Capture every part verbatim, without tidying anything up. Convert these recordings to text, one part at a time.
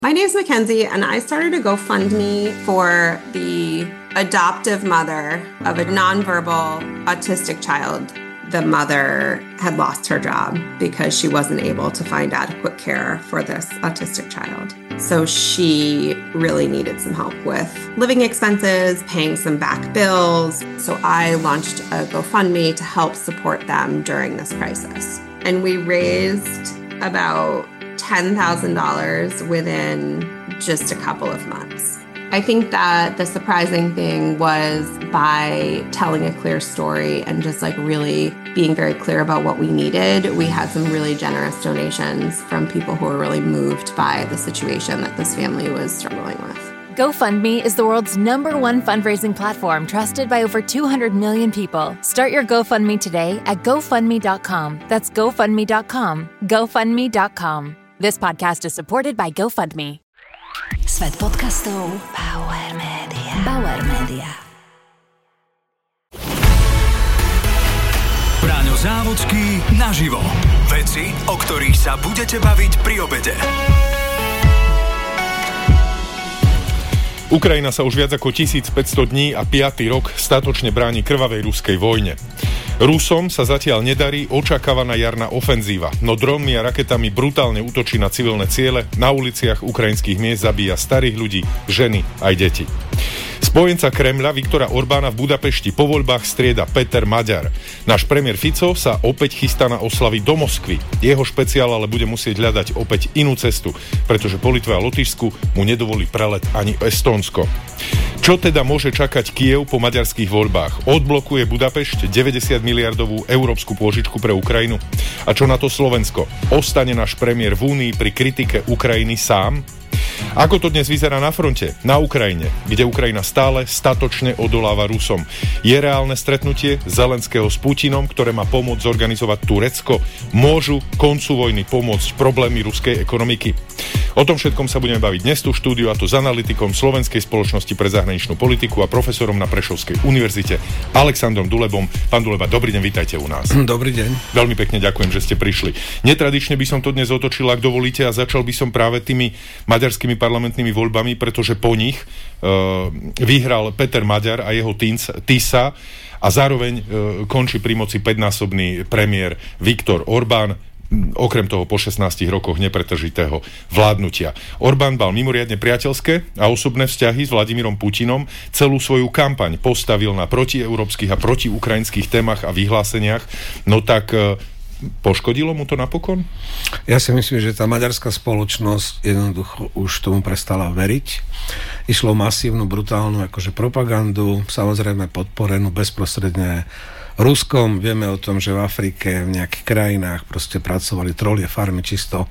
My name's Mackenzie, and I started a GoFundMe for the adoptive mother of a nonverbal autistic child. The mother had lost her job because she wasn't able to find adequate care for this autistic child. So she really needed some help with living expenses, paying some back bills. So I launched a GoFundMe to help support them during this crisis. And we raised about ten thousand dollars within just a couple of months. I think that the surprising thing was by telling a clear story and just like really being very clear about what we needed, we had some really generous donations from people who were really moved by the situation that this family was struggling with. GoFundMe is the world's number one fundraising platform trusted by over two hundred million people. Start your GoFundMe today at GoFundMe dot com. That's GoFundMe dot com. GoFundMe dot com. This podcast is supported by GoFundMe. Svet podcastov Bauer Media. Bauer Media. Braňo Závodský naživo. Veci, o ktorých sa budete baviť pri obede. Ukrajina sa už viac ako tisícpäťsto dní a piaty rok statočne bráni krvavej ruskej vojne. Rusom sa zatiaľ nedarí očakávaná jarná ofenzíva, no dronmi a raketami brutálne útočí na civilné ciele, na uliciach ukrajinských miest zabíja starých ľudí, ženy aj deti. Spojenca Kremľa Viktora Orbána v Budapešti po voľbách strieda Peter Maďar. Náš premiér Fico sa opäť chystá na oslavy do Moskvy. Jeho špeciál ale bude musieť hľadať opäť inú cestu, pretože po Litve a Lotyšsku mu nedovolí prelet ani Estónsko. Čo teda môže čakať Kyjev po maďarských voľbách? Odblokuje Budapešť deväťdesiat miliardovú európsku pôžičku pre Ukrajinu? A čo na to Slovensko? Ostane náš premiér v Únii pri kritike Ukrajiny sám? Ako to dnes vyzerá na fronte? Na Ukrajine, kde Ukrajina stále statočne odoláva Rusom. Je reálne stretnutie Zelenského s Putinom, ktoré má pomôcť zorganizovať Turecko? Môžu koncu vojny pomôcť problémy ruskej ekonomiky? O tom všetkom sa budeme baviť dnes tu v štúdiu, a to s analytikom Slovenskej spoločnosti pre zahraničnú politiku a profesorom na Prešovskej univerzite Alexandrom Dulebom. Pán Duleba, dobrý deň, vítajte u nás. Dobrý deň. Veľmi pekne ďakujem, že ste prišli. Netradične by som to dnes otočil, ak dovolíte, a začal by som práve tými maďarskými parlamentnými voľbami, pretože po nich uh, vyhral Peter Maďar a jeho Tisa a zároveň uh, končí pri moci päťnásobný premiér Viktor Orbán, okrem toho po šestnástich rokoch nepretržitého vládnutia. Orbán mal mimoriadne priateľské a osobné vzťahy s Vladimírom Putinom, celú svoju kampaň postavil na protieurópskych a protiukrajinských témach a vyhláseniach, no tak uh, poškodilo mu to napokon? Ja si myslím, že tá maďarská spoločnosť jednoducho už tomu prestala veriť. Išlo masívnu, brutálnu akože propagandu, samozrejme podporenú bezprostredne Ruskom. Vieme o tom, že v Afrike, v nejakých krajinách proste pracovali trolie farmy čisto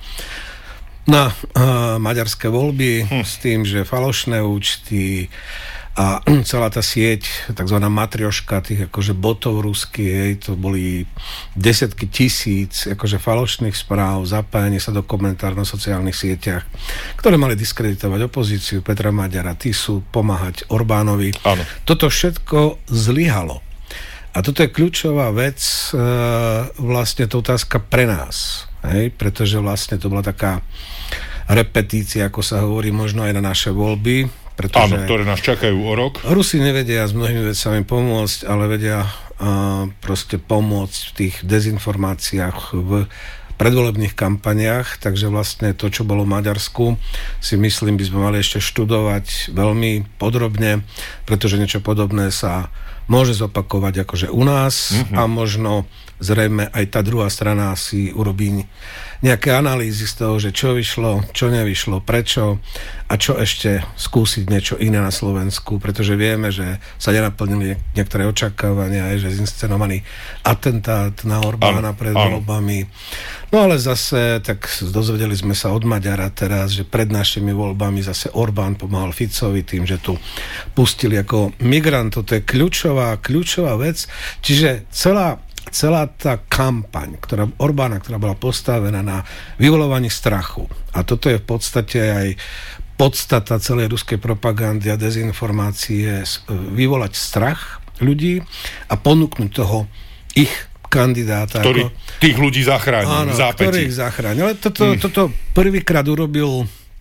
na uh, maďarské voľby hm. s tým, že falošné účty a celá tá sieť, takzvaná matrioška tých akože botov ruských, to boli desiatky tisíc akože falošných správ, zapájanie sa do komentárov na sociálnych sieťach, ktoré mali diskreditovať opozíciu, Petra Maďara, Tisu, pomáhať Orbánovi. Áno. Toto všetko zlyhalo. A toto je kľúčová vec, e, vlastne to otázka pre nás, hej? Pretože vlastne to bola taká repetícia, ako sa hovorí, možno aj na naše voľby. Pretože áno, ktoré nás čakajú o rok. Rusi nevedia s mnohými vecami pomôcť, ale vedia uh, proste pomôcť v tých dezinformáciách v predvolebných kampaniách, takže vlastne to, čo bolo v Maďarsku, si myslím, by sme mali ešte študovať veľmi podrobne, pretože niečo podobné sa môže zopakovať akože u nás mm-hmm. a možno zrejme aj tá druhá strana si urobí nejaké analýzy z toho, že čo vyšlo, čo nevyšlo, prečo a čo ešte skúsiť niečo iné na Slovensku, pretože vieme, že sa nenaplnili niektoré očakávania, aj že zinscenovaný atentát na Orbána pred voľbami. No ale zase, tak dozvedeli sme sa od Maďara teraz, že pred našimi voľbami zase Orbán pomáhal Ficovi tým, že tu pustili ako migrantov. To je kľúčová, kľúčová vec. Čiže celá celá tá kampaň, ktorá Orbána, ktorá bola postavená na vyvolovaní strachu. A toto je v podstate aj podstata celej ruskej propagandy a dezinformácie, vyvolať strach ľudí a ponúknuť toho ich kandidáta. Ktorý ako, tých ľudí zachránil. Áno, ktorý ich zachránil. Ale toto, mm. toto prvýkrát urobil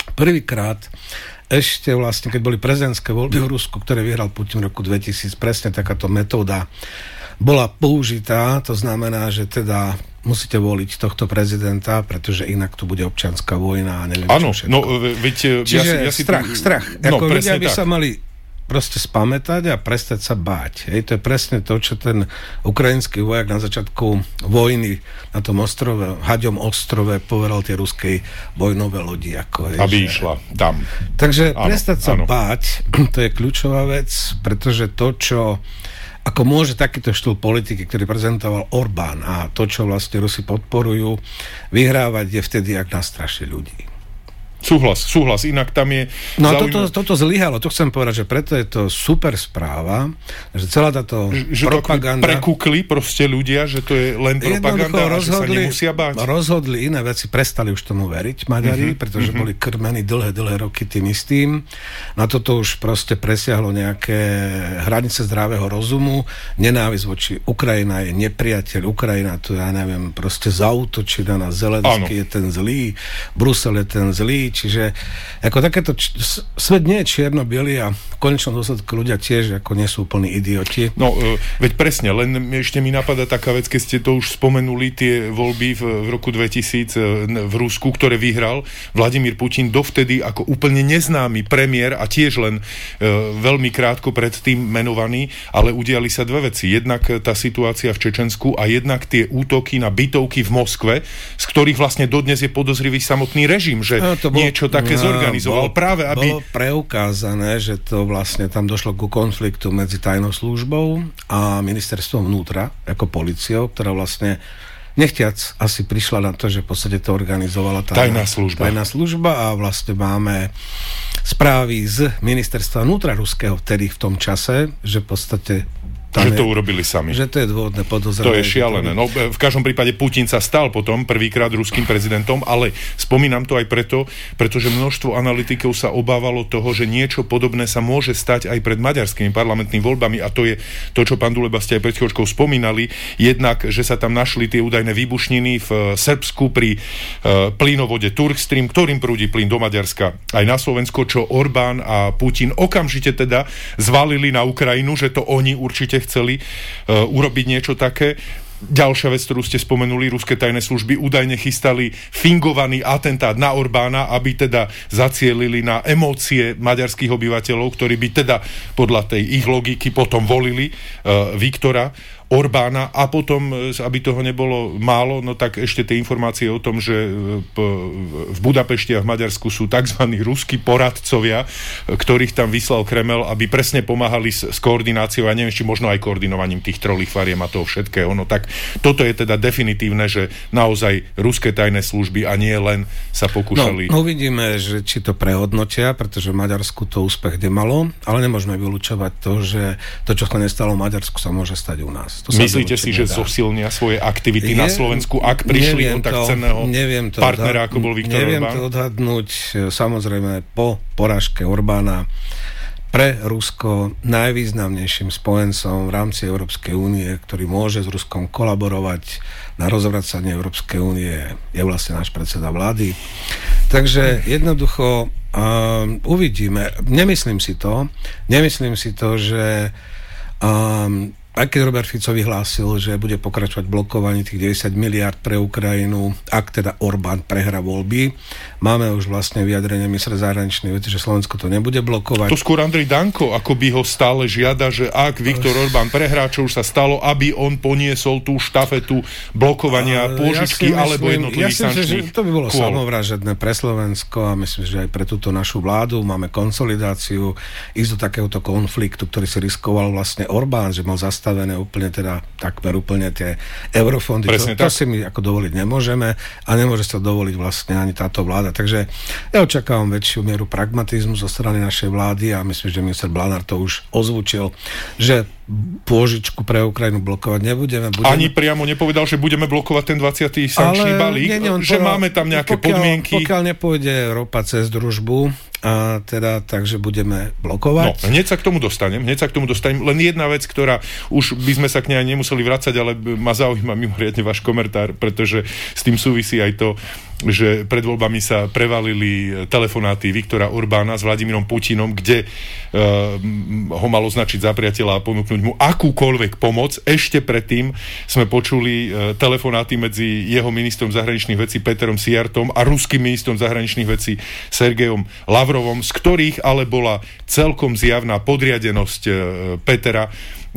prvýkrát ešte vlastne, keď boli prezidentské voľby v Rusku, ktoré vyhral Putin v roku dvetisíc, presne takáto metóda bola použitá, to znamená, že teda musíte voliť tohto prezidenta, pretože inak tu bude občianská vojna a neviem ano, čo všetko. No, veď, Čiže ja si, ja si strach, tu... strach. No, Ako ľudia by tak. sa mali proste spamätať a prestať sa báť. Hej, to je presne to, čo ten ukrajinský vojak na začiatku vojny na tom ostrove, Haďom ostrove povedal tie ruskej vojnové lodi. Ako, hej, aby že... išla tam. Takže áno, prestať sa áno. báť, to je kľúčová vec, pretože to, čo ako môže takýto štýl politiky, ktorý prezentoval Orbán a to, čo vlastne Rusi podporujú, vyhrávať je vtedy, ak nastraší ľudí. Súhlas, súhlas, inak tam je... No a zaujímavé... toto, toto zlyhalo, to chcem povedať, že preto je to super správa, že celá táto že propaganda... Že prekúkli proste ľudia, že to je len propaganda a že sa nemusia báť. Rozhodli iné veci, prestali už tomu veriť Maďari, mm-hmm, pretože mm-hmm. boli krmení dlhé, dlhé roky tým istým. Na toto už proste presiahlo nejaké hranice zdravého rozumu, nenávisť voči Ukrajina je nepriateľ, Ukrajina tu, ja neviem, proste zaútočí na nás, Zelenský je ten zlý, Brusel je ten zlý, čiže ako takéto č- svet nie je čierno-bielý a v konečnom dôsledku ľudia tiež ako nie sú úplní idioti. No, e, veď presne, len ešte mi napadá taká vec, keď ste to už spomenuli, tie voľby v, v roku dvetisíc e, v Rusku, ktoré vyhral Vladimír Putin, dovtedy ako úplne neznámy premiér a tiež len e, veľmi krátko predtým menovaný, ale udiali sa dve veci. Jednak tá situácia v Čečensku a jednak tie útoky na bytovky v Moskve, z ktorých vlastne dodnes je podozrivý samotný režim, že no, bol, niečo také no, zorganizoval bol, práve, aby... Bolo preukázané, že to vlastne tam došlo ku konfliktu medzi tajnou službou a ministerstvom vnútra, ako policiou, ktorá vlastne nechtiac asi prišla na to, že v podstate to organizovala tá tajná služba. tajná služba a vlastne máme správy z ministerstva vnútra ruského vtedy v tom čase, že v podstate že je, to urobili sami. Že to je dôvodné podozrenie. To je šialené. No, v každom prípade Putin sa stal potom prvýkrát ruským prezidentom, ale spomínam to aj preto, pretože množstvo analytikov sa obávalo toho, že niečo podobné sa môže stať aj pred maďarskými parlamentnými voľbami a to je to, čo pán Duleba ste aj pred chvíľočkou spomínali. Jednak, že sa tam našli tie údajné výbušniny v Srbsku pri uh, plynovode Turkstream, ktorým prúdi plyn do Maďarska aj na Slovensko, čo Orbán a Putin okamžite teda zvalili na Ukrajinu, že to oni určite chceli uh, urobiť niečo také. Ďalšia vec, ktorú ste spomenuli, ruské tajné služby údajne chystali fingovaný atentát na Orbána, aby teda zacielili na emócie maďarských obyvateľov, ktorí by teda podľa tej ich logiky potom volili uh, Viktora Orbána a potom, aby toho nebolo málo, no tak ešte tie informácie o tom, že v Budapešti a v Maďarsku sú tzv. Ruskí poradcovia, ktorých tam vyslal Kremel, aby presne pomáhali s, s koordináciou, a neviem, či možno aj koordinovaním tých trolých fariem a toho všetkého. No tak toto je teda definitívne, že naozaj ruské tajné služby a nie len sa pokúšali... No, uvidíme, že či to prehodnotia, pretože v Maďarsku to úspech nemalo, ale nemôžeme vylúčovať to, že to, čo sa nestalo v Maďarsku, sa môže stať u nás. Myslíte si, že nedá. Zosilnia svoje aktivity je, na Slovensku, ak prišli o tak cenného partnera, ako bol Viktor neviem Orbán? Neviem to odhadnúť. Samozrejme, po porážke Orbána pre Rusko najvýznamnejším spojencom v rámci Európskej únie, ktorý môže s Ruskom kolaborovať na rozvracanie Európskej únie, je vlastne náš predseda vlády. Takže jednoducho um, uvidíme. Nemyslím si to. Nemyslím si to, že um, aj keď Robert Fico vyhlásil, že bude pokračovať blokovaní tých deväťdesiat miliárd pre Ukrajinu, ak teda Orbán prehra voľby. Máme už vlastne vyjadrenie ministra zahraničných vecí, že Slovensko to nebude blokovať. To skôr Andrej Danko, ako by ho stále žiada, že ak Viktor Orbán prehrá, čo už sa stalo, aby on poniesol tú štafetu blokovania pôžičky ja alebo jednotlivých ja sankčných kôl. To by bolo kôl. samovražedné pre Slovensko a myslím, že aj pre túto našu vládu máme konsolidáciu, ísť do takéhoto konfliktu, ktorý si riskoval vlastne Orbán, že mal zastaviť úplne teda takmer úplne tie eurofondy. To, to si my ako dovoliť nemôžeme a nemôže sa dovoliť vlastne ani táto vláda. Takže ja očakávam väčšiu mieru pragmatizmu zo strany našej vlády a myslím, že minister Blanár to už ozvučil, že pôžičku pre Ukrajinu blokovať nebudeme. Budeme... Ani priamo nepovedal, že budeme blokovať ten dvadsiaty sankčný balík, nie, nie, že povedal, máme tam nejaké pokiaľ, podmienky. Pokiaľ nepôjde ropa cez družbu, a teda, takže budeme blokovať. No, hneď sa k tomu dostanem, hneď sa k tomu dostanem. Len jedna vec, ktorá už by sme sa k nej nemuseli vracať, ale ma zaujíma mimoriadne váš komentár, pretože s tým súvisí aj to, že pred voľbami sa prevalili telefonáty Viktora Orbána s Vladimírom Putinom, kde uh, ho mal označiť za priateľa a ponúknuť mu akúkoľvek pomoc. Ešte predtým sme počuli uh, telefonáty medzi jeho ministrom zahraničných vecí Peterom Sijartom a ruským ministrom zahraničných vecí Sergejom Lavrovom, z ktorých ale bola celkom zjavná podriadenosť uh, Petera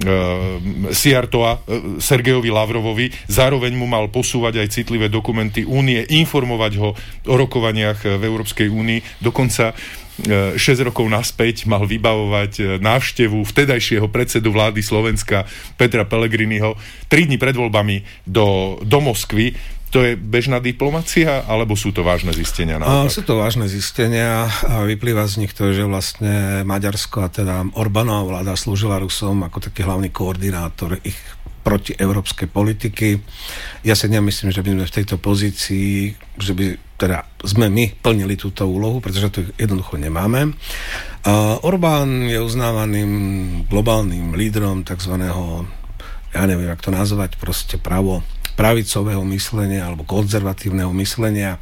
Sijartova Sergejovi Lavrovovi. Zároveň mu mal posúvať aj citlivé dokumenty únie, informovať ho o rokovaniach v Európskej únii. Dokonca šesť rokov naspäť mal vybavovať návštevu vtedajšieho predsedu vlády Slovenska Petra Pellegriniho tri dni pred voľbami do, do Moskvy. To je bežná diplomacia, alebo sú to vážne zistenia? A, sú to vážne zistenia a vyplýva z nich to, že vlastne Maďarsko a teda Orbánova vláda slúžila Rusom ako taký hlavný koordinátor ich protieurópskej politiky. Ja si nemyslím, že by sme v tejto pozícii, že by teda sme my plnili túto úlohu, pretože to jednoducho nemáme. A Orbán je uznávaným globálnym lídrom takzvaného, ja neviem, jak to nazvať, proste pravo pravicového myslenia alebo konzervatívneho myslenia.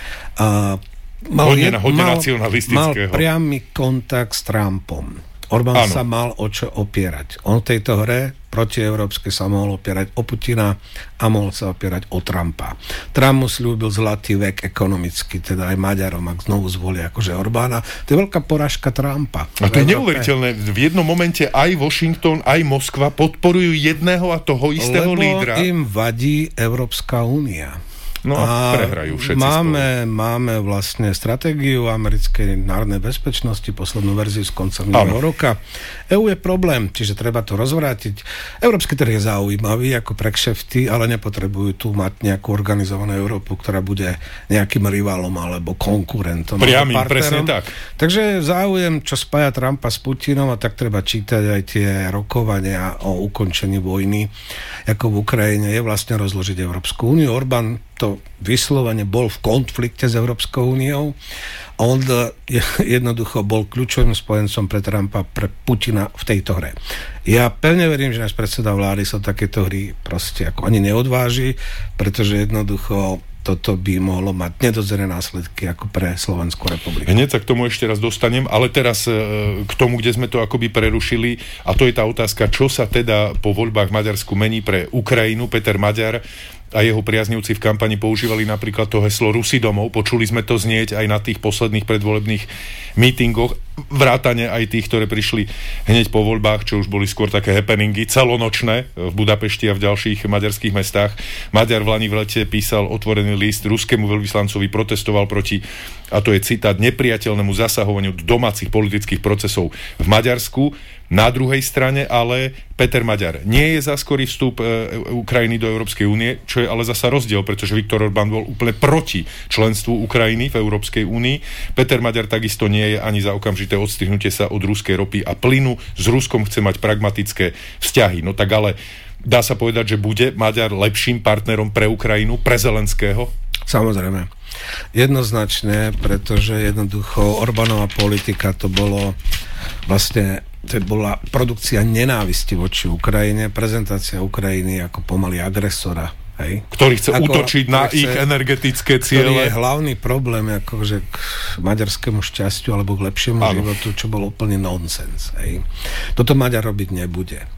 A mal, hodne, je, hodne mal, mal priamy kontakt s Trumpom. Orbán ano. sa mal o čo opierať. On v tejto hre protieurópske sa mohol opierať o Putina a mohol sa opierať o Trumpa. Trump mu sľúbil zlatý vek ekonomicky, teda aj Maďarom, ak znovu zvolia akože Orbána. To je veľká porážka Trumpa. A to je neuveriteľné. V jednom momente aj Washington, aj Moskva podporujú jedného a toho istého Lebo lídra. Lebo im vadí Európska únia. No a prehrajú všetci máme, máme vlastne stratégiu americkej národnej bezpečnosti, poslednú verziu z konca minulého roka. é ú je problém, čiže treba to rozvrátiť. Európsky trh je zaujímavý ako pre kšefty, ale nepotrebujú tu mať nejakú organizovanú Európu, ktorá bude nejakým rivalom alebo konkurentom. Priamým, presne tak. Takže záujem, čo spája Trumpa s Putinom, a tak treba čítať aj tie rokovania o ukončení vojny, ako v Ukrajine, je vlastne rozložiť Európsku úniu. Orbán to vyslovene bol v konflikte s Európskou úniou a on jednoducho bol kľúčovým spojencom pre Trumpa, pre Putina v tejto hre. Ja pevne verím, že náš predseda vlády sa takéto hry proste ako ani neodváži, pretože jednoducho toto by mohlo mať nedozrené následky ako pre Slovenskú republiku. Hneď sa k tomu ešte raz dostanem, ale teraz e, k tomu, kde sme to akoby prerušili, a to je tá otázka, čo sa teda po voľbách v Maďarsku mení pre Ukrajinu. Peter Maďar a jeho priaznivci v kampani používali napríklad to heslo Rusi domov. Počuli sme to znieť aj na tých posledných predvolebných mítingoch, vrátane aj tých, ktoré prišli hneď po voľbách, čo už boli skôr také happeningy celonočné v Budapešti a v ďalších maďarských mestách. Maďar v lani v lete písal otvorený list ruskému veľvyslancovi, protestoval proti, a to je citát, nepriateľnému zasahovaniu do domácich politických procesov v Maďarsku. Na druhej strane ale Peter Maďar nie je za skorý vstup e, Ukrajiny do Európskej únie, čo je ale zasa rozdiel, pretože Viktor Orbán bol úplne proti členstvu Ukrajiny v Európskej únii. Peter Maďar takisto nie je ani za okamžité odstrihnutie sa od ruskej ropy a plynu. S Ruskom chce mať pragmatické vzťahy. No tak ale dá sa povedať, že bude Maďar lepším partnerom pre Ukrajinu, pre Zelenského? Samozrejme. Jednoznačne, pretože jednoducho Orbánova politika to bolo vlastne to bola produkcia nenávisti voči Ukrajine, prezentácia Ukrajiny ako pomaly agresora. Hej. Ktorý chce ako, útočiť na chce, ich energetické ciele. Ktorý je hlavný problém akože k maďarskému šťastiu alebo k lepšiemu ano. životu, čo bol úplne nonsens. Hej. Toto Maďar robiť nebude.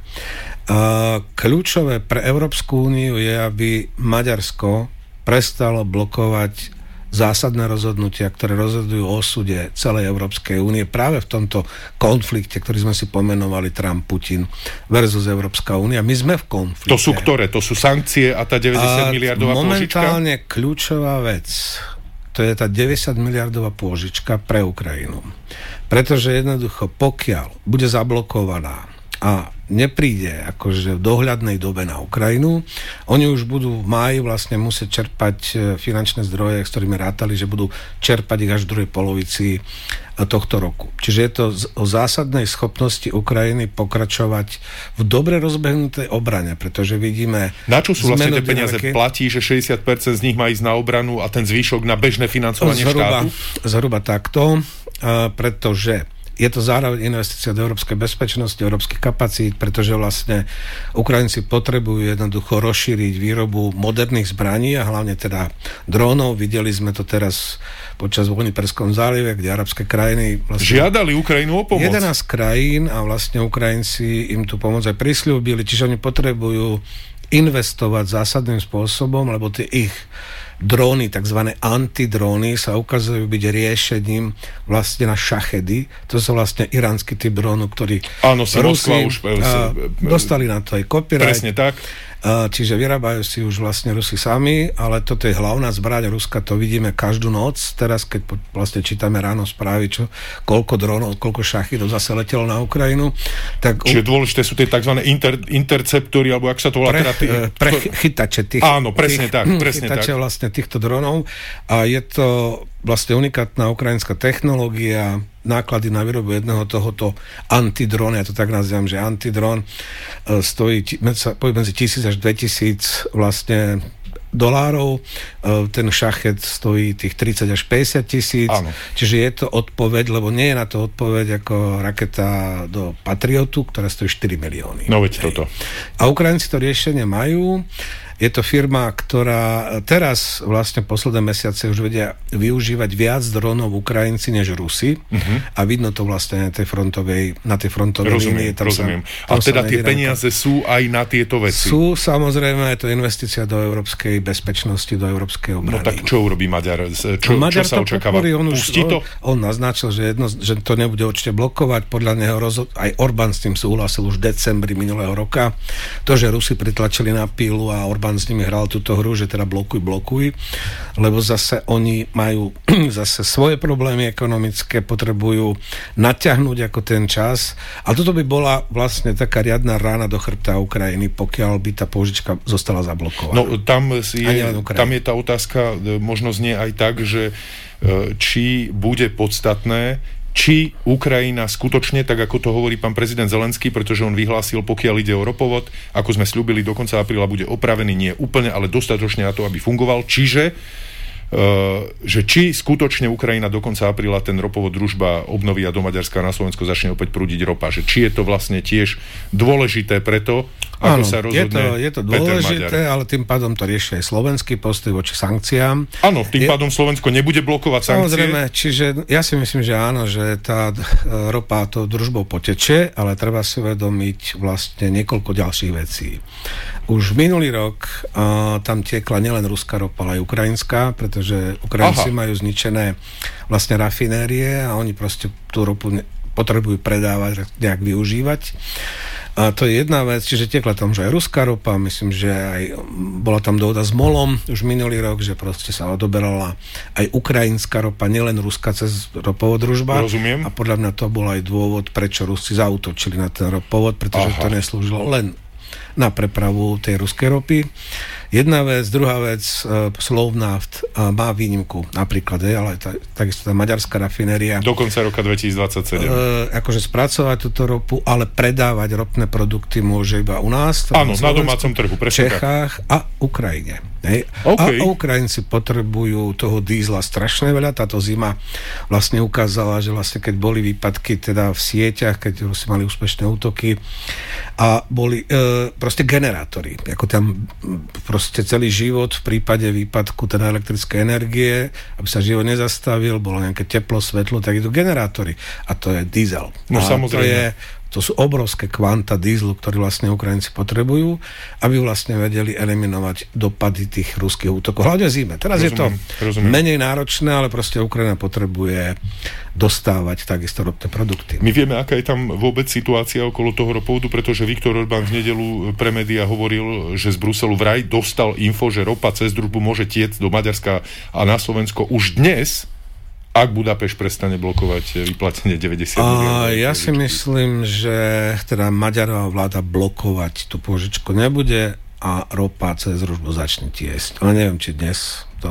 Uh, kľúčové pre Európsku úniu je, aby Maďarsko prestalo blokovať zásadné rozhodnutia, ktoré rozhodujú o osude celej Európskej únie práve v tomto konflikte, ktorý sme si pomenovali Trump, Putin versus Európska únia. My sme v konflikte. To sú ktoré? To sú sankcie a tá deväťdesiat miliardová pôžička? Momentálne kľúčová vec, to je tá deväťdesiat miliardová pôžička pre Ukrajinu. Pretože jednoducho, pokiaľ bude zablokovaná a nepríde akože v dohľadnej dobe na Ukrajinu, oni už budú v máji vlastne musieť čerpať finančné zdroje, s ktorými rátali, že budú čerpať ich až v druhej polovici tohto roku. Čiže je to o zásadnej schopnosti Ukrajiny pokračovať v dobre rozbehnutej obrane, pretože vidíme... Na čo sú vlastne tie peniaze? Dynamiky. Platí, že šesťdesiat percent z nich má ísť na obranu a ten zvyšok na bežné financovanie zhruba, štátu? Zhruba takto, pretože je to zároveň investícia do európskej bezpečnosti, európskych kapacít, pretože vlastne Ukrajinci potrebujú jednoducho rozšíriť výrobu moderných zbraní a hlavne teda drónov. Videli sme to teraz počas vojny v Perskom zálive, kde arabské krajiny vlastne žiadali Ukrajinu o pomoc. jedenásť krajín a vlastne Ukrajinci im tu pomoc aj prisľúbili, čiže oni potrebujú investovať zásadným spôsobom, lebo tie ich dróny, takzvané antidróny, sa ukazujú byť riešením vlastne na šachedy. To sú vlastne iránsky typ drónu, ktorý áno, si Moskva už a, dostali na to aj copyright. Presne tak. A, čiže vyrábajú si už vlastne Rusi sami, ale toto je hlavná zbraň Ruska, to vidíme každú noc. Teraz, keď po, vlastne čítame ráno správy, čo, koľko drónov, koľko šachidov zase letelo na Ukrajinu. Tak, čiže dôležité sú tie tzv. Inter, interceptory, alebo ak sa to volá pre, teda tý, pre chytače tých, áno, presne tých, tak, presne chytače tak. vlastne týchto dronov a je to vlastne unikátna ukrajinská technológia, náklady na výrobu jedného tohoto antidrónu, ja to tak nazývam, že antidrón stojí medzi tisíc až dvetisíc vlastne dolárov, ten šachet stojí tých tridsať až päťdesiat tisíc, čiže je to odpoveď, lebo nie je na to odpoveď ako raketa do Patriotu, ktorá stojí štyri milióny. No veď toto. A Ukrajinci to riešenie majú. Je to firma, ktorá teraz vlastne posledné mesiace už vedia využívať viac dronov Ukrajinci než Rusi uh-huh. a vidno to vlastne na tej frontovej, na tej frontovej rozumiem, línii. Tam rozumiem. Sa, a teda tie peniaze sú aj na tieto veci? Sú, samozrejme, je to investícia do európskej bezpečnosti, do európskej obrany. No tak čo urobí Maďar? Čo, Maďar čo sa očakáva? Podporí, on, Pustí už, to? On, on naznačil, že, jedno, že to nebude určite blokovať. Podľa neho rozhod- aj Orbán s tým súhlasil už v decembri minulého roka. To, že Rusi pritlačili na pílu a Orbán s nimi hral túto hru, že teda blokuj, blokuj, lebo zase oni majú zase svoje problémy ekonomické, potrebujú natiahnuť ako ten čas. A toto by bola vlastne taká riadna rána do chrbta Ukrajiny, pokiaľ by tá pôžička zostala zablokovaná. No tam je, tam je tá otázka, možno znie aj tak, že či bude podstatné, či Ukrajina skutočne, tak ako to hovorí pán prezident Zelenský, pretože on vyhlásil, pokiaľ ide o ropovod, ako sme sľúbili, do konca apríla bude opravený, nie úplne, ale dostatočne na to, aby fungoval. Čiže Uh, že či skutočne Ukrajina do konca apríla ten ropovod Družba obnoví a do Maďarska na Slovensko začne opäť prúdiť ropa. Že či je to vlastne tiež dôležité preto, ako áno, sa rozhodne je to, je to dôležité, ale tým pádom to rieši aj slovenský postoj voči sankciám. Áno, tým je, pádom Slovensko nebude blokovať sankcie. Samozrejme, čiže ja si myslím, že áno, že tá ropa to Družbou potečie, ale treba si uvedomiť vlastne niekoľko ďalších vecí. Už minulý rok uh, tam tiekla nielen ruská ropa, ale aj ukrajinská, pretože Ukrajinci Aha. majú zničené vlastne rafinérie a oni proste tú ropu ne- potrebujú predávať, nejak využívať. A to je jedna vec, čiže tiekla tam že aj ruská ropa, myslím, že aj bola tam dohoda s MOLom už minulý rok, že proste sa odoberala aj ukrajinská ropa, nielen ruská cez ropovod Družba. Rozumiem. A podľa mňa to bol aj dôvod, prečo Rusi zaútočili na ten ropovod, pretože Aha. to neslúžilo len na prepravu tej ruskej ropy. Jedna vec, druhá vec, uh, Slovnaft uh, má výnimku napríklad, je, ale ta, takisto tá maďarská rafinéria. Do konca roka dvetisícdvadsaťsedem. Uh, akože spracovať túto ropu, ale predávať ropné produkty môže iba u nás. Áno, na domácom trhu, presne. V Čechách a Ukrajine. Hej. Okay. A Ukrajinci potrebujú toho dízla strašne veľa. Táto zima vlastne ukázala, že vlastne keď boli výpadky teda v sieťach, keď si mali úspešné útoky a boli e, proste generátory. Ako tam proste celý život v prípade výpadku teda elektrickej energie, aby sa život nezastavil, bolo nejaké teplo, svetlo, tak idú generátory. A to je diesel. No a samozrejme. To je To sú obrovské kvanta dízlu, ktoré vlastne Ukrajinci potrebujú, aby vlastne vedeli eliminovať dopady tých ruských útokov. Hlavne zime. Teraz rozumiem, je to rozumiem. menej náročné, ale proste Ukrajina potrebuje dostávať takisto ropné produkty. My vieme, aká je tam vôbec situácia okolo toho ropovodu, pretože Viktor Orbán v nedeľu pre médiá hovoril, že z Bruselu vraj dostal info, že ropa cez Družbu môže tiecť do Maďarska a na Slovensko už dnes, ak Budapešť prestane blokovať vyplatenie deväťdesiat miliónov. Ja si myslím, že teda Maďarová vláda blokovať tú pôžičku nebude a ropa cez Družbu začne tiesť. Ale neviem, či dnes to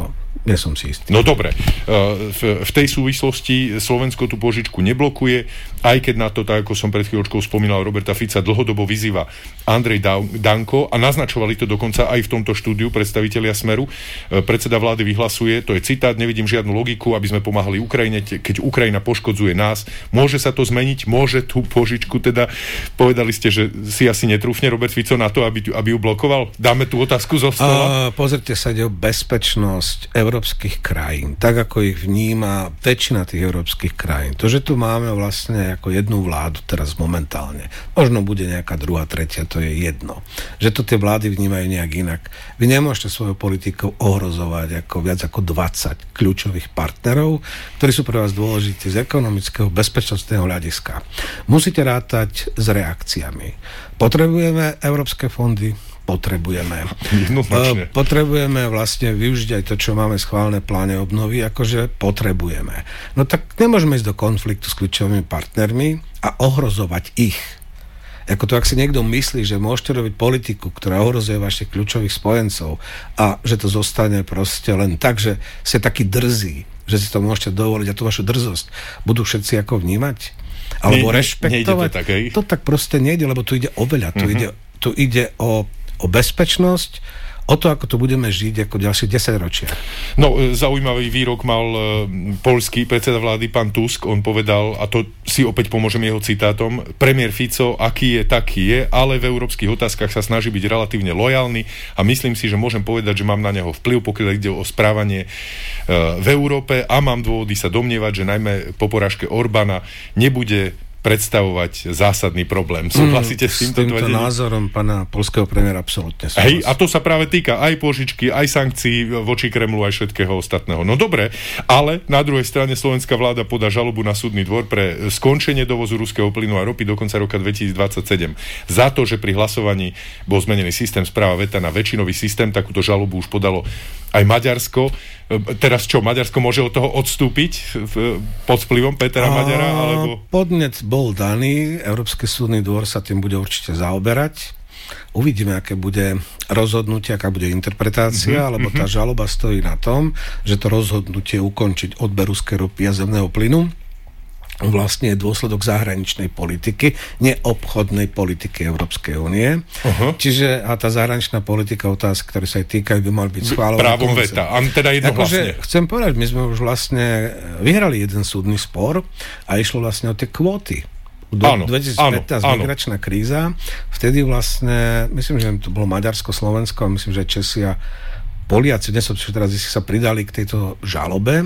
Nie som si istý. No dobre, v, v tej súvislosti Slovensko tú požičku neblokuje, aj keď na to, tak ako som pred chvíľočkou spomínal, Roberta Fica dlhodobo vyzýva Andrej Danko a naznačovali to dokonca aj v tomto štúdiu predstavitelia Smeru. Predseda vlády vyhlasuje, to je citát, nevidím žiadnu logiku, aby sme pomáhali Ukrajine, keď Ukrajina poškodzuje nás. Môže sa to zmeniť, môže tú požičku, teda povedali ste, že si asi netrúfne Robert Fico na to, aby, aby ju blokoval? Dáme tú otázku zo stola? Uh, pozrite sa, ide o bezpečnosť európskych krajín, tak ako ich vníma väčšina tých európskych krajín. To, že tu máme vlastne ako jednu vládu teraz momentálne, možno bude nejaká druhá, tretia, to je jedno. Že to tie vlády vnímajú nejak inak. Vy nemôžete svojou politikou ohrozovať ako viac ako dvadsať kľúčových partnerov, ktorí sú pre vás dôležití z ekonomického, bezpečnostného hľadiska. Musíte rátať s reakciami. Potrebujeme európske fondy, potrebujeme. Jednoznačne. Potrebujeme vlastne využiť aj to, čo máme schválené pláne obnovy, akože potrebujeme. No tak nemôžeme ísť do konfliktu s kľúčovými partnermi a ohrozovať ich. Ako to, ak si niekto myslí, že môžete robiť politiku, ktorá ohrozuje vašich kľúčových spojencov a že to zostane proste len tak, že ste takí drzí, že si to môžete dovoliť a tú vašu drzosť budú všetci ako vnímať alebo ne, rešpektovať. To tak, to tak proste nejde, lebo tu ide o veľa. Tu, uh-huh. ide, tu ide o o bezpečnosť, o to, ako to budeme žiť ako ďalšie desaťročia. No, zaujímavý výrok mal e, poľský predseda vlády, pán Tusk, on povedal, a to si opäť pomôžem jeho citátom, premiér Fico, aký je, taký je, ale v európskych otázkach sa snaží byť relatívne lojálny a myslím si, že môžem povedať, že mám na neho vplyv, pokiaľ ide o správanie e, v Európe a mám dôvody sa domnievať, že najmä po porážke Orbána nebude predstavovať zásadný problém. Súhlasíte mm, s týmto, s týmto názorom pána poľského premiéra? Absolútne súhlasím. Hej, a to sa práve týka aj požičky, aj sankcií voči Kremlu, aj všetkého ostatného. No dobre, ale na druhej strane slovenská vláda podá žalobu na súdny dvor pre skončenie dovozu ruského plynu a ropy do konca roka dvetisícdvadsaťsedem. Za to, že pri hlasovaní bol zmenený systém správa veta na väčšinový systém, takúto žalobu už podalo aj Maďarsko. Teraz čo, Maďarsko môže od toho odstúpiť pod vplyvom Petra Maďara? Alebo... Podnet bol daný, Európsky súdny dvor sa tým bude určite zaoberať. Uvidíme, aké bude rozhodnutie, aká bude interpretácia, mm-hmm, lebo tá žaloba stojí na tom, že to rozhodnutie ukončiť odber ruskej ropy a zemného plynu vlastne je dôsledok zahraničnej politiky, neobchodnej politiky Európskej únie. Uh-huh. Čiže a tá zahraničná politika, otázky, ktoré sa aj týkajú, by mal byť schválené. Právom veta, a teda jednohlasne. Akože, chcem povedať, my sme už vlastne vyhrali jeden súdny spor a išlo vlastne o tie kvóty. Do áno, dvetisícpätnásť áno, migračná áno. kríza, vtedy vlastne, myslím, že to bolo Maďarsko, Slovensko a myslím, že Česi a Poliaci, dnes teraz sa pridali k tejto žalobe.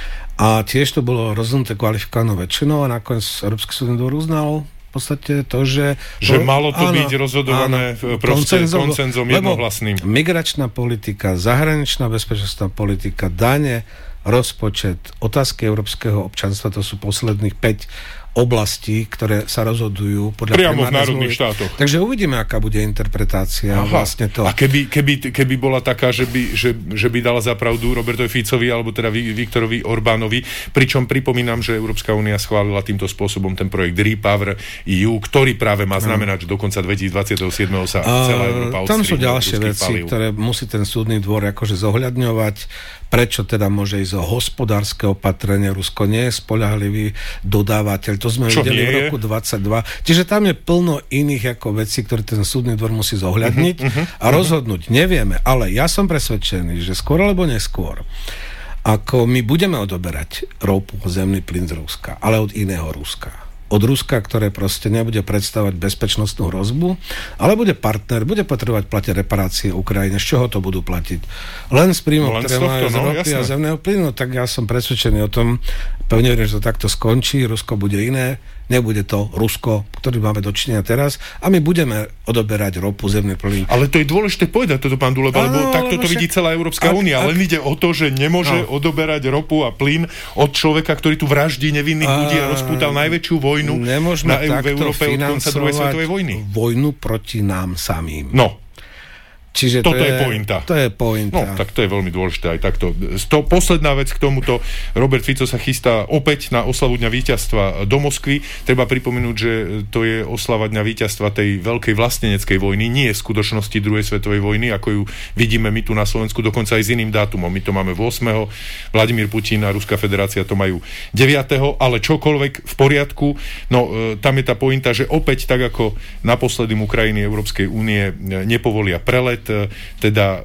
A tiež to bolo rozhodnuté kvalifikovanou väčšinou a nakoniec Európsky súdny dvor uznal v podstate to, že... Že to, malo to áno, byť rozhodované áno, proste koncenzom jednohlasným. Migračná politika, zahraničná bezpečnostná politika, dane, rozpočet, otázky európskeho občanstva, to sú posledných päť oblastí, ktoré sa rozhodujú podľa priamo v národných štátoch. Takže uvidíme, aká bude interpretácia. Vlastne to. A keby, keby, keby bola taká, že by, že, že by dala za pravdu Robertovi Ficovi alebo teda Viktorovi Orbánovi, pričom pripomínam, že Európska únia schválila týmto spôsobom ten projekt Repower é ú, ktorý práve má znamenať, že do konca dvetisícdvadsaťsedem sa celá Európa odstríhne. Tam sú ďalšie veci, palív. Ktoré musí ten súdny dvor akože zohľadňovať. Prečo teda môže ísť o hospodárske opatrenie? Rusko nie je spoľahlivý dodávateľ. To sme Čo videli v roku dvadsaťdva. Čiže tam je plno iných ako vecí, ktoré ten súdny dvor musí zohľadniť uh-huh, uh-huh, a rozhodnúť. Nevieme, ale ja som presvedčený, že skôr alebo neskôr, ako my budeme odoberať ropu, zemný plyn z Ruska, ale od iného Ruska. Od Ruska, ktoré proste nebude predstavovať bezpečnostnú hrozbu, ale bude partner, bude potrebovať platiť reparácie Ukrajine. Z čoho to budú platiť? Len z príjmov, ktoré majú z ropy a zemného plynu. Tak ja som presvedčený o tom, pevne verím, že to takto skončí, Rusko bude iné, nebude to Rusko, ktorý máme dočinenia teraz a my budeme odoberať ropu, zemný plyn. Ale to je dôležité povedať toto, pán Duleba, lebo takto to vidí celá Európska únia. Len ide o to, že nemôže no. odoberať ropu a plyn od človeka, ktorý tu vraždí nevinných a... ľudí a rozpútal najväčšiu vojnu na, v Európe od konca druhej svetovej vojny. Vojnu proti nám samým. No. Čiže Toto to je, je pointa. To je pointa. No, tak to je veľmi dôležité aj takto. To, posledná vec k tomuto. Robert Fico sa chystá opäť na oslavu Dňa víťazstva do Moskvy. Treba pripomenúť, že to je oslava Dňa víťazstva tej veľkej vlasteneckej vojny, nie v skutočnosti druhej svetovej vojny, ako ju vidíme my tu na Slovensku, dokonca aj s iným dátumom. My to máme ôsmeho Vladimír Putin a Ruská federácia to majú deviateho ale čokoľvek v poriadku. No, e, tam je tá pointa, že opäť tak ako naposledy Ukrajiny Európskej únie nepovolia prelet, teda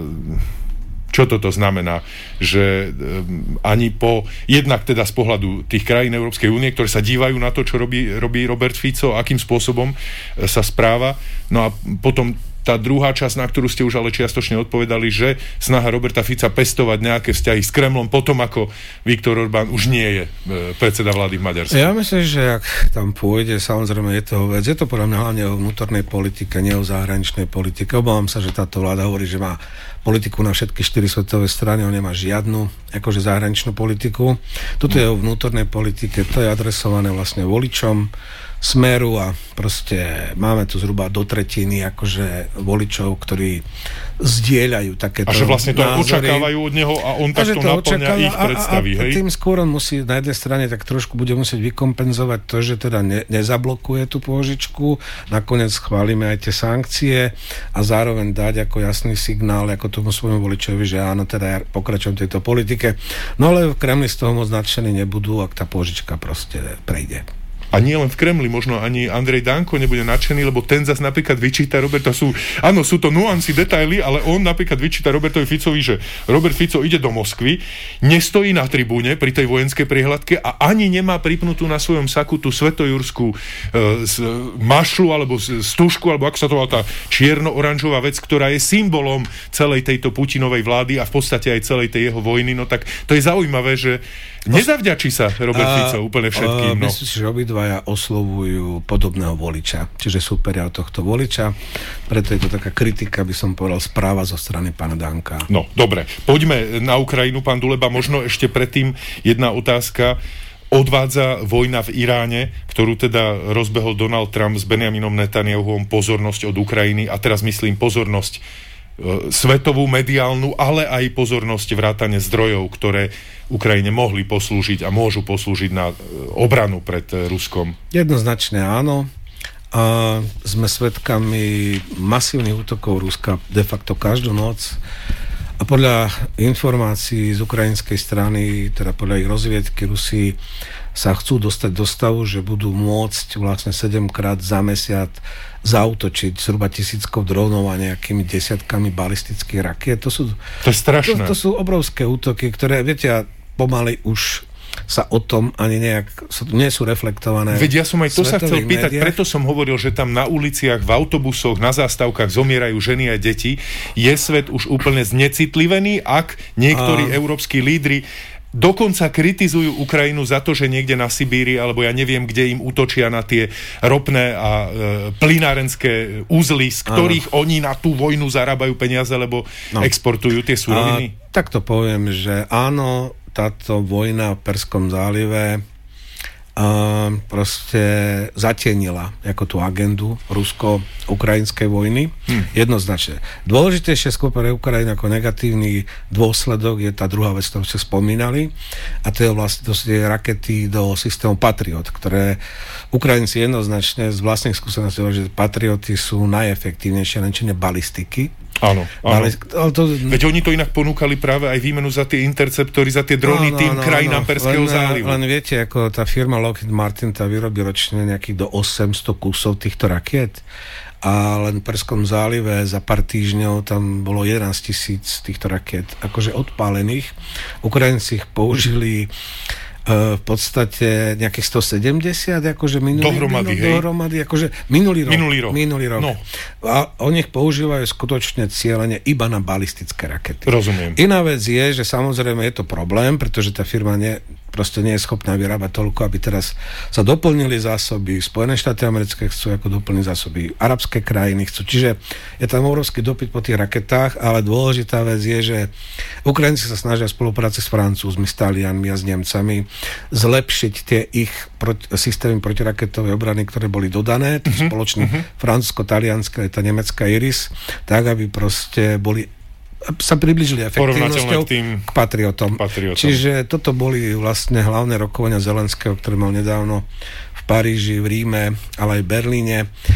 čo toto znamená, že ani po, jednak teda z pohľadu tých krajín Európskej únie, ktoré sa dívajú na to, čo robí, robí Robert Fico, akým spôsobom sa správa, no a potom tá druhá časť, na ktorú ste už ale čiastočne odpovedali, že snaha Roberta Fica pestovať nejaké vzťahy s Kremlom potom, ako Viktor Orbán už nie je predseda vlády v Maďarsku. Ja myslím, že ak tam pôjde, samozrejme je toho vec. Je to podľa mňa hlavne o vnútornej politike, nie o zahraničnej politike. Obávam sa, že táto vláda hovorí, že má politiku na všetky štyri svetové strany, on nemá žiadnu akože zahraničnú politiku. Toto je o vnútornej politike, to je adresované vlastne voličom Smeru a proste máme tu zhruba do tretiny akože voličov, ktorí zdieľajú takéto názory. A že vlastne to názory. Očakávajú od neho a on takto naplňa ich predstavy, a, a, hej? A tým skôr on musí na jednej strane tak trošku bude musieť vykompenzovať to, že teda ne, nezablokuje tú pôžičku, nakoniec schválime aj tie sankcie a zároveň dať ako jasný signál ako tomu svojmu voličovi, že áno, teda ja pokračujem tejto politike. No ale v Kremli z toho moc nadšení nebudú, ak tá pôžička proste prejde. A nie len v Kremli, možno ani Andrej Danko nebude nadšený, lebo ten zas napríklad vyčíta Roberta, sú, áno, sú to nuancy, detaily, ale on napríklad vyčíta Robertovi Ficovi, že Robert Fico ide do Moskvy, nestojí na tribúne pri tej vojenskej priehľadke a ani nemá pripnutú na svojom saku tú svetojurskú e, z, mašlu alebo z, stužku, alebo ako sa to volá, tá čierno-oranžová vec, ktorá je symbolom celej tejto Putinovej vlády a v podstate aj celej tej jeho vojny. No tak to je zaujímavé, že nezavďačí sa Robert Fico úplne všetkým. No. Myslím si, že obidvaja oslovujú podobného voliča, čiže súperia od tohto voliča, preto je to taká kritika, by som povedal, správa zo strany pána Danka. No, dobre. Poďme na Ukrajinu, pán Duleba, možno ešte predtým jedna otázka. Odvádza vojna v Iráne, ktorú teda rozbehol Donald Trump s Benjaminom Netanyahuom, pozornosť od Ukrajiny, a teraz myslím pozornosť svetovú, mediálnu, ale aj pozornosť vrátane zdrojov, ktoré Ukrajine mohli poslúžiť a môžu poslúžiť na obranu pred Ruskom? Jednoznačne áno. A sme svedkami masívnych útokov Ruska de facto každú noc. A podľa informácií z ukrajinskej strany, teda podľa ich rozviedky, Rusi sa chcú dostať do stavu, že budú môcť vlastne sedemkrát za mesiac zaútočiť zhruba tisíckou dronov a nejakými desiatkami balistických rakiet. To sú, to je strašné. To, to sú obrovské útoky, ktoré, viete, pomaly už sa o tom ani nejak, nie sú reflektované. Veď ja som aj to sa chcel pýtať, médiách. Preto som hovoril, že tam na uliciach, v autobusoch, na zástavkách zomierajú ženy a deti. Je svet už úplne znecitlivený, ak niektorí a... európski lídri dokonca kritizujú Ukrajinu za to, že niekde na Sibíri, alebo ja neviem, kde im útočia na tie ropné a e, plynárenské úzly, z ktorých ano. Oni na tú vojnu zarábajú peniaze, lebo no. exportujú tie suroviny. A tak to poviem, že áno, táto vojna v Perskom zálive uh, proste zatienila ako tú agendu rusko-ukrajinskej vojny. Hmm. Jednoznačne. Dôležitejšie skôr pre Ukrajinu ako negatívny dôsledok je tá druhá vec, ktorú ste spomínali, a to je vlastne to sú tie rakety do systému Patriot, ktoré Ukrajinci jednoznačne z vlastných skúseností hovoria, že Patrioty sú najefektívnejšie lenčine balistiky. Áno, áno. Ale, ale to... Veď oni to inak ponúkali práve aj výmenu za tie interceptory, za tie drony, tým no, no, krajinám no. Perského len, zálivu. Len viete, ako tá firma Lockheed Martin tá vyrobí ročne nejakých do osemsto kusov týchto rakiet, a len v Perskom zálive za pár týždňov tam bolo jedenásť tisíc týchto rakiet akože odpálených. Ukrajinci ich použili v podstate nejakých stosedemdesiat akože minulý, dohromady, no, dohromady akože minulý rok. Minulý rok. Minulý rok. No. A oni ich používajú skutočne cieľene iba na balistické rakety. Rozumiem. Iná vec je, že samozrejme je to problém, pretože tá firma ne, proste nie je schopná vyrábať toľko, aby teraz sa doplnili zásoby. Spojené štáty americké chcú ako doplniť zásoby, arabské krajiny chcú. Čiže je tam obrovský dopyt po tých raketách, ale dôležitá vec je, že Ukrajinci sa snažia v spolupráci s Francúzmi, s Talianmi a s Nemcami zlepšiť tie ich proti, systémy protiraketovej obrany, ktoré boli dodané, mm-hmm. spoločný mm-hmm. francúzsko-talianska, tá nemecká Iris, tak, aby proste boli sa priblížili efektívnosťou k, k patriotom. patriotom. Čiže toto boli vlastne hlavné rokovania Zelenského, ktoré mal nedávno v Paríži, v Ríme, ale aj v Berlíne.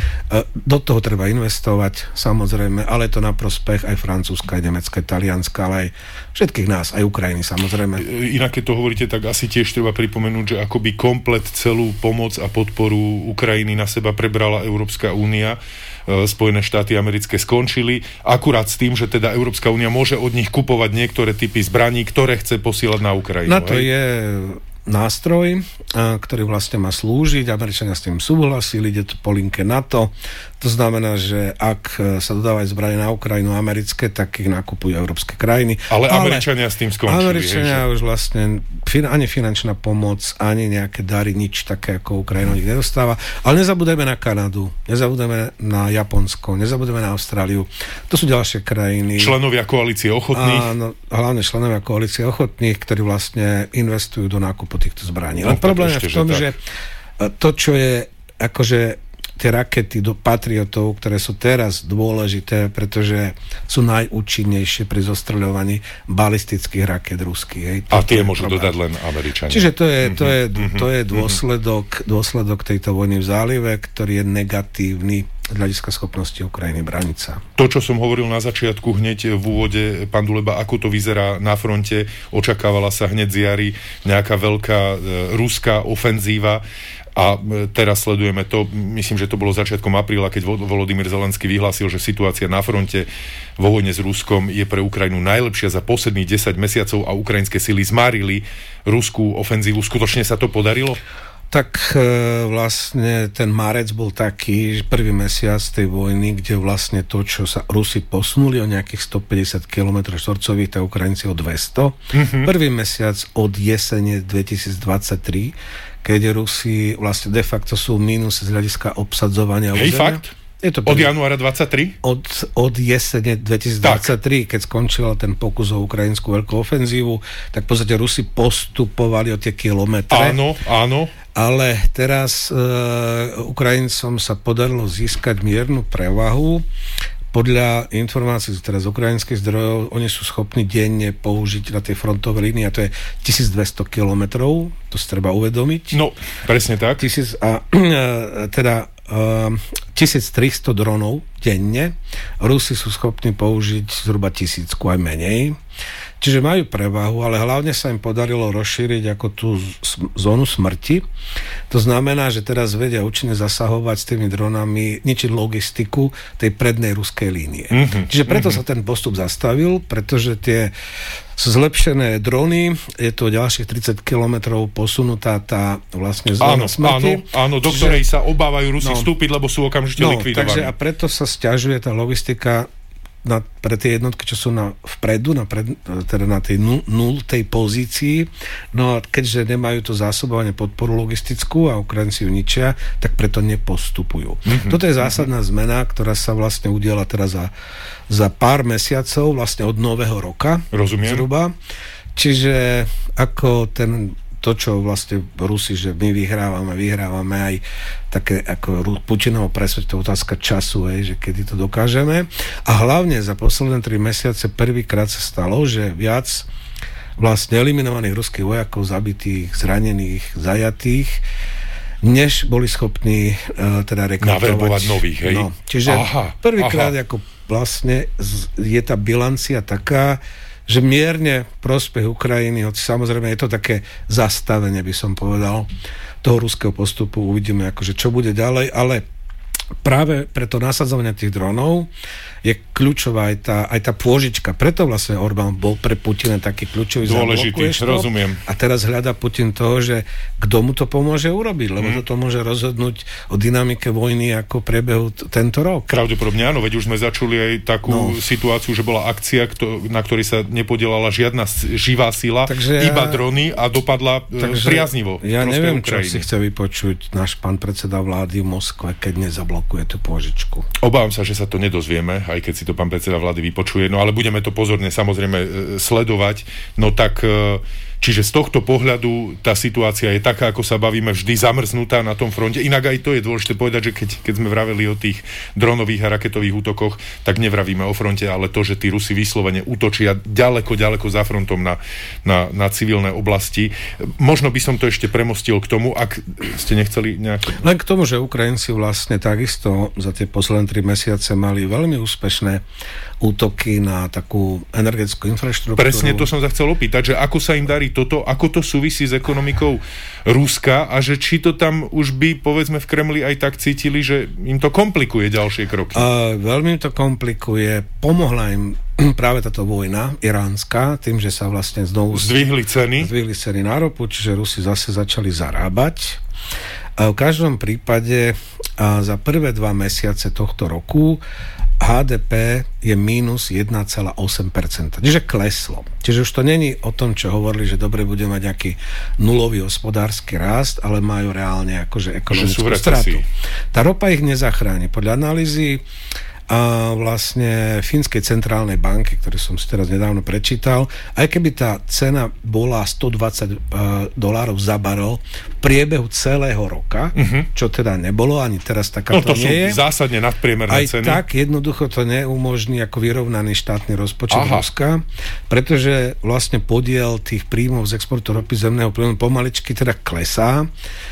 Do toho treba investovať, samozrejme, ale je to na prospech aj Francúzska, aj Nemecka, aj Talianska, ale aj všetkých nás, aj Ukrajiny, samozrejme. Inak, keď to hovoríte, tak asi tiež treba pripomenúť, že akoby komplet celú pomoc a podporu Ukrajiny na seba prebrala Európska únia. Spojené štáty americké skončili, akurát s tým, že teda Európska únia môže od nich kupovať niektoré typy zbraní, ktoré chce posielať na Ukrajinu. Na to hej? je nástroj, ktorý vlastne má slúžiť. Američania s tým súhlasili, ide to po linke NATO. To znamená, že ak sa dodávajú zbrane na Ukrajinu americké, tak ich nakupujú európske krajiny. Ale, Ale Američania s tým skončili. Američania už vlastne ani finančná pomoc, ani nejaké dary, nič také ako Ukrajina ich nedostáva. Ale nezabudeme na Kanadu, nezabudeme na Japonsko, nezabudeme na Austráliu. To sú ďalšie krajiny. Členovia koalície ochotných. Áno, hlavne členovia koalície ochotných, ktorí vlastne investujú do nákupu týchto zbraní. Len no, problém je v tom, že, že to, čo je akože tie rakety do patriotov, ktoré sú teraz dôležité, pretože sú najúčinnejšie pri zostreľovaní balistických raket ruských. Hej. A tie môžu problém. dodať len Američania. Čiže to je, to je, mm-hmm. to je dôsledok, dôsledok tejto vojny v zálive, ktorý je negatívny z hľadiska schopnosti Ukrajiny brániť sa. To, čo som hovoril na začiatku hneď v úvode, pán Duleba, ako to vyzerá na fronte, očakávala sa hneď z jary nejaká veľká e, ruská ofenzíva. A teraz sledujeme to, myslím, že to bolo začiatkom apríla, keď Volodymyr Zelenský vyhlásil, že situácia na fronte vo vojne s Ruskom je pre Ukrajinu najlepšia za posledných desať mesiacov a ukrajinské sily zmárili ruskú ofenzívu. Skutočne sa to podarilo? Tak e, vlastne ten marec bol taký, prvý mesiac tej vojny, kde vlastne to, čo sa Rusi posunuli o nejakých stopäťdesiat kilometrov štvorcových, tak Ukrajinci o dvesto. Mm-hmm. Prvý mesiac od jesene dvetisícdvadsaťtri, keď Rusi vlastne de facto sú mínus z hľadiska obsadzovania územia. Hej, fakt? Je to od januára dvadsaťtri? Od, od jesene dvetisícdvadsaťtri, tak. Keď skončila ten pokus o ukrajinskú veľkú ofenzívu, tak v podstate Rusi postupovali o tie kilometre. Áno, áno. Ale teraz e, Ukrajincom sa podarilo získať miernu prevahu. Podľa informácií teraz z ukrajinských zdrojov, oni sú schopní denne použiť na tej frontovej línii, a to je tisícdvesto kilometrov, to si treba uvedomiť. No, presne tak. Tisíc, a teda um, tisíctristo dronov denne. Rusi sú schopní použiť zhruba tisícku aj menej. Čiže majú prevahu, ale hlavne sa im podarilo rozšíriť ako tú zónu smrti. To znamená, že teraz vedia účinne zasahovať s tými dronami, ničiť logistiku tej prednej ruskej línie. Mm-hmm. Čiže preto mm-hmm. sa ten postup zastavil, pretože tie zlepšené drony, je to ďalších tridsať kilometrov posunutá tá vlastne zóna smrti. Áno, áno, do ktorej sa obávajú Rusi no, vstúpiť, lebo sú okamžite no, likvidovaní. Takže a preto sa sťažuje tá logistika na, pre tie jednotky, čo sú na, vpredu, na pred, teda na tej nultej pozícii. No a keďže nemajú to zásobovanie podporu logistickú a Ukrajinci ju ničia, tak preto nepostupujú. Mm-hmm. Toto je zásadná mm-hmm. zmena, ktorá sa vlastne udiela teraz za, za pár mesiacov, vlastne od nového roka. Rozumiem. Zhruba. Čiže ako ten to, čo vlastne Rusi, že my vyhrávame, vyhrávame aj také ako Putinovo presvedčiť, to otázka času, hej, že kedy to dokážeme. A hlavne za posledné tri mesiace prvýkrát sa stalo, že viac vlastne eliminovaných ruských vojakov, zabitých, zranených, zajatých, než boli schopní uh, teda rekrutovať. Naverbovať nových, hej? No, čiže aha, prvýkrát aha. ako vlastne je tá bilancia taká, že mierne prospech Ukrajiny, hoci samozrejme je to také zastavenie, by som povedal, toho ruského postupu, uvidíme akože čo bude ďalej, ale práve pre to nasadzovanie tých dronov je kľúčová aj tá, aj tá pôžička. Preto vlastne Orbán bol pre Putina taký kľúčový. Dôležitý, rozumiem. A teraz hľada Putin toho, že kto mu to pomôže urobiť, lebo mm. toto môže rozhodnúť o dynamike vojny ako prebehu t- tento rok. Pravdepodobne áno, veď už sme začuli aj takú no. situáciu, že bola akcia, kto, na ktorej sa nepodielala žiadna živá sila, takže iba ja, drony a dopadla takže priaznivo. Ja neviem, Ukrajiny. Čo si chce vypočuť náš pán predseda vlády v Moskve, keď nezablokuje tú pôžičku. Obávam sa, že sa to nedozvieme, aj keď si to pán predseda vlády vypočuje, no ale budeme to pozorne samozrejme sledovať. No tak, čiže z tohto pohľadu tá situácia je taká, ako sa bavíme, vždy zamrznutá na tom fronte. Inak aj to je dôležité povedať, že keď, keď sme vraveli o tých dronových a raketových útokoch, tak nevravíme o fronte, ale to, že tí Rusi vyslovene útočia ďaleko, ďaleko za frontom na, na, na civilné oblasti. Možno by som to ešte premostil k tomu, ak ste nechceli nejaké... Len k tomu, že Ukrajinci vlastne takisto za tie posledné tri mesiace mali veľmi úspešné útoky na takú energetickú infraštruktúru. Presne to som sa chcel opýtať, že ako sa im darí toto, ako to súvisí s ekonomikou Ruska a že či to tam už by, povedzme, v Kremli aj tak cítili, že im to komplikuje ďalšie kroky. Uh, veľmi im to komplikuje. Pomohla im práve táto vojna iránska, tým, že sa vlastne znovu zdvihli ceny. Zdvihli ceny na ropu, čiže Rusi zase začali zarábať. Uh, v každom prípade uh, za prvé dva mesiace tohto roku há dé pé je mínus jeden celá osem percenta. Čiže kleslo. Čiže už to není o tom, čo hovorili, že dobre bude mať nejaký nulový hospodársky rast, ale majú reálne akože ekonomickú stratu. Tá ropa ich nezachráni. Podľa analýzy a vlastne Fínskej centrálnej banky, ktorú som si teraz nedávno prečítal, aj keby tá cena bola stodvadsať dolárov za barel v priebehu celého roka, uh-huh. čo teda nebolo, ani teraz taká no, to nie je. No to sú zásadne nadpriemerné aj ceny. Aj tak jednoducho to neumožní ako vyrovnaný štátny rozpočet Aha. Ruska, pretože vlastne podiel tých príjmov z exportu ropy zemného plynu pomaličky teda klesá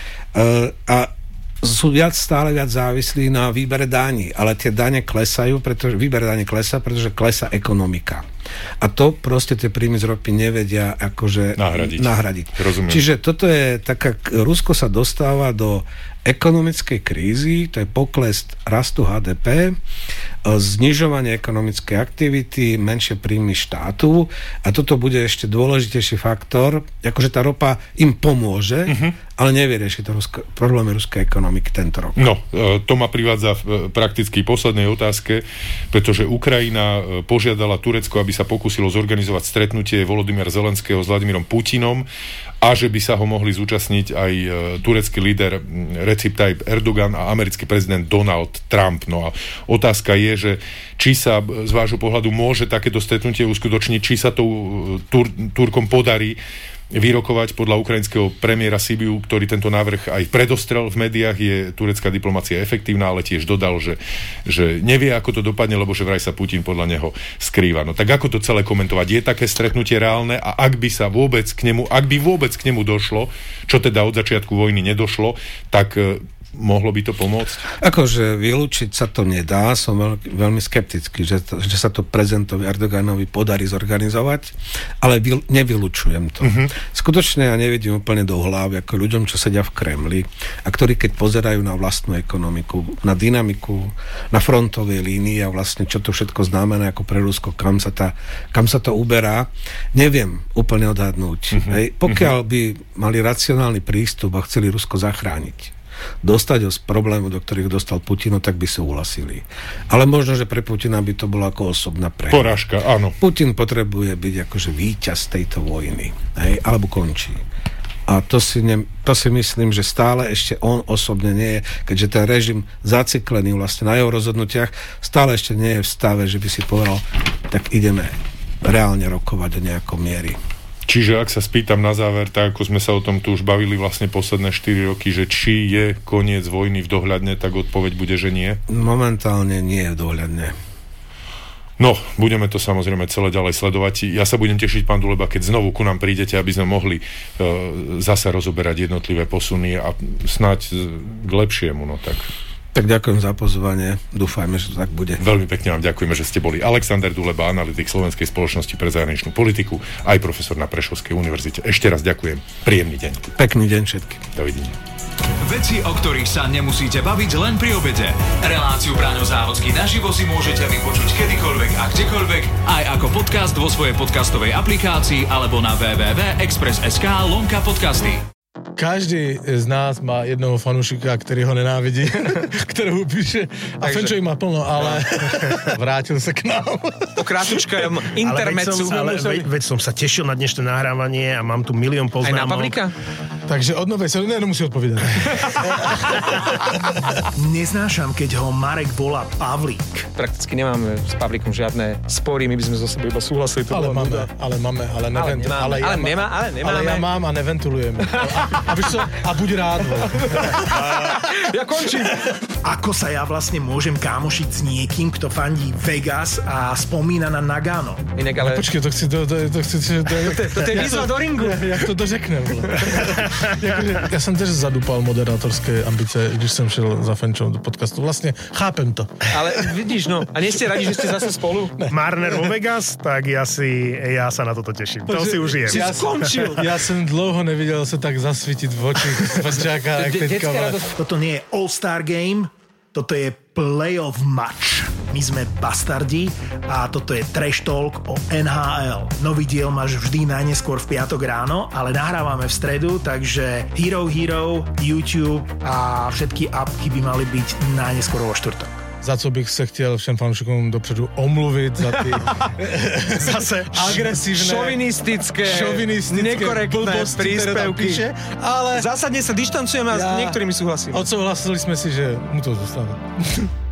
uh, a sú viac, stále viac závislí na výbere daní, ale tie dane klesajú, pretože výber daní klesá, pretože klesá ekonomika. A to proste tie príjmy z ropy nevedia akože nahradiť. nahradiť. Čiže toto je taká, Rusko sa dostáva do ekonomickej krízy, to je pokles rastu há dé pé, znižovanie ekonomickej aktivity, menšie príjmy štátu a toto bude ešte dôležitejší faktor, akože tá ropa im pomôže, uh-huh. ale nevyrieši to rusko, problémy ruskej ekonomiky tento rok. No, to ma privádza v prakticky poslednej otázke, pretože Ukrajina požiadala Turecko, aby sa pokúsilo zorganizovať stretnutie Volodymyra Zelenského s Vladimírom Putinom a že by sa ho mohli zúčastniť aj turecký líder Recep Tayyip Erdogan a americký prezident Donald Trump. No a otázka je, že či sa z vášho pohľadu môže takéto stretnutie uskutočniť, či sa to Tur- Turkom podarí vyrokovať. Podľa ukrajinského premiéra Sibiu, ktorý tento návrh aj predostrel v médiách, je turecká diplomacia efektívna, ale tiež dodal, že, že nevie, ako to dopadne, lebo že vraj sa Putin podľa neho skrýva. No tak ako to celé komentovať? Je také stretnutie reálne a ak by sa vôbec k nemu, ak by vôbec k nemu došlo, čo teda od začiatku vojny nedošlo, tak mohlo by to pomôcť? Akože vylúčiť sa to nedá, som veľ, veľmi skeptický, že, to, že sa to prezidentovi Erdoganovi podarí zorganizovať, ale vyl, nevylučujem to. Uh-huh. Skutočne ja nevidím úplne do hlavy ako ľuďom, čo sedia v Kremli a ktorí keď pozerajú na vlastnú ekonomiku, na dynamiku, na frontovej línii a vlastne čo to všetko znamená ako pre Rusko, kam sa, tá, kam sa to uberá, neviem úplne odhadnúť. Uh-huh. Hej. Pokiaľ by mali racionálny prístup a chceli Rusko zachrániť, dostať ho z problému, do ktorých dostal Putinu, tak by súhlasili. Ale možno, že pre Putina by to bolo ako osobná prehra. Porážka, áno. Putin potrebuje byť akože víťaz tejto vojny. Hej, alebo končí. A to si, ne, to si myslím, že stále ešte on osobne nie je, keďže ten režim zaciklený vlastne na jeho rozhodnutiach, stále ešte nie je v stave, že by si povedal, tak ideme reálne rokovať o nejakom miery. Čiže ak sa spýtam na záver, tak ako sme sa o tom tu už bavili vlastne posledné štyri roky, že či je koniec vojny v dohľadne, tak odpoveď bude, že nie? Momentálne nie je v dohľadne. No, budeme to samozrejme celé ďalej sledovať. Ja sa budem tešiť, pán Duleba, keď znovu ku nám prídete, aby sme mohli uh, zase rozoberať jednotlivé posuny a snáď k lepšiemu, no tak. Tak ďakujem za pozvanie, dúfajme, že to tak bude. Veľmi pekne vám ďakujeme, že ste boli Alexander Duleba, analytik Slovenskej spoločnosti pre zahraničnú politiku, aj profesor na Prešovskej univerzite. Ešte raz ďakujem. Príjemný deň. Pekný deň všetkým. Dovidenia. Veci, o ktorých sa nemusíte baviť len pri obede. Reláciu Braňo Závodský naživo si môžete vypočuť kedykoľvek a kdekoľvek, aj ako podcast vo svojej podcastovej aplikácii alebo na w w w bodka express bodka es ká lomka podcasty. Každý z nás má jednoho fanúšika, ktorý ho nenávidí, ktorého píše. A Takže... Fenčo ich má plno, ale vrátil sa k nám. Po krátučkom intermecu. Ale, veď, som, ale veď, veď som sa tešil na dnešné nahrávanie a mám tu milión poznámok. Aj na Pavlíka? Takže od novej sa nemusí odpovedať. Neznášam, keď ho Marek volá Pavlík. Prakticky nemáme s Pavlíkom žiadne spory, my by sme zo sebe iba súhlasili. Ale máme, ale máme, ale neventu, ale, ale, ja ale, nemá, ale nemáme. Ale ja mám a neventulujem. A, a, a buď rád. Ja končím. Ako sa ja vlastne môžem kámošiť s niekým, kto fandí Vegas a spomína na Nagano? Inak ale... No, počkej, to chci... To, to, to, chci to, to, to, to je výzva do ringu. Ja, jak to dořeknem. Ja som tiež zadúpal moderátorské ambice, když som šiel za Fenčom do podcastu. Vlastne chápem to. Ale vidíš, no. A nie ste radi, že ste zase spolu? Ne. Marner vo Vegas, tak ja si, ja sa na toto teším. To si užijem. Ja skončil. Ja som dlouho nevidel sa tak zasvietiť v oči Fenčáka. Toto nie je All-Star Game, toto je playoff match. My sme bastardi a toto je Trash Talk o en há el. Nový diel máš vždy najneskôr v piatok ráno, ale nahrávame v stredu, takže Hero Hero, YouTube a všetky appky by mali byť najneskôr vo štvrtok. Za co bych se chtěl všem fanúšikom dopředu omluvit za ty zase agresívne, šovinistické, šovinistické nekorektné príspevky. Píše, ale zásadne sa dištancujem a ja, s niektorými súhlasím. Odsouhlasili sme si, že mu to zostáva.